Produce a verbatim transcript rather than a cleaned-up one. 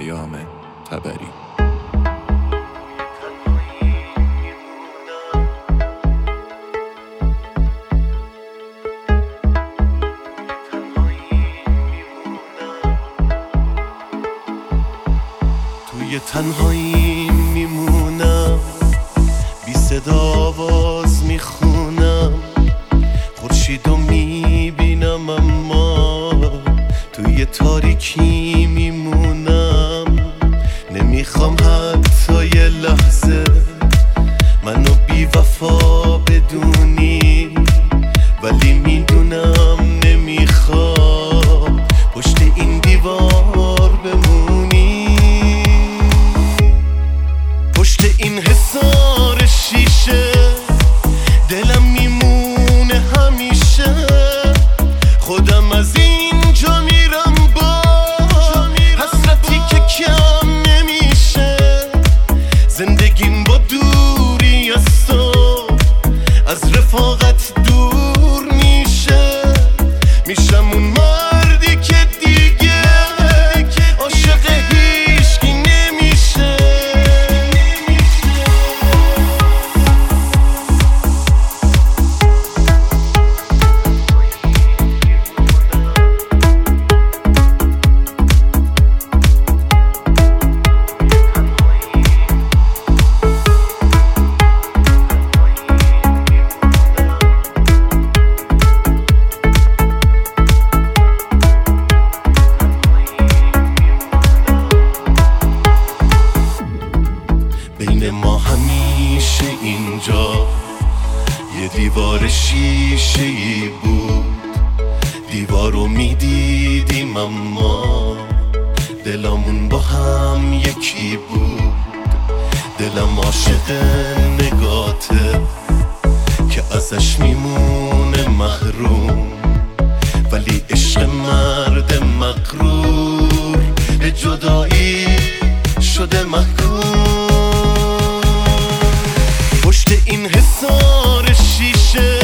پیام تبری. توی تنهایی میمونم، بی صدا آواز میخونم، خورشیدو میبینم اما توی تاریکی میمونم. نمیخوام حتی یه لحظه منو بی وفا بدونی، ولی میدونم نمیخوام پشت این دیوار بمونی. پشت این حصار شیشه دلم میمونه همیشه، خودم از اینجا میرم با حسرتی که کم نمیشه. زندگیم با دوری از تو، از رفاقت دور میشه. میشم اون مردی که دیگه عاشق هیچکی نمیشه. بین ما همیشه اینجا یه دیوار شیشه ای بود، دیوارو میدیدیم اما دلمون با هم یکی بود. دلم عاشق نگاته که ازش میمونه محروم، ولی عشق مرد مغرور به جدایی شده محکوم. پشت این حصار شیشه